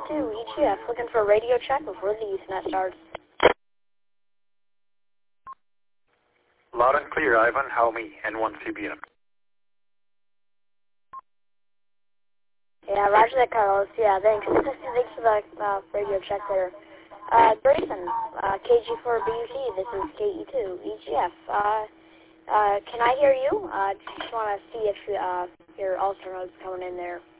KE2, EGF, looking for a radio check before the Ethernet starts. Loud and clear, Ivan. Helmi, N1CBM. Yeah, roger that, Carlos. Yeah, thanks. Thanks for the radio check there. Grayson, KG4BUT, this is KE2, EGF. Can I hear you? Just want to see if your Ulster node's coming in there.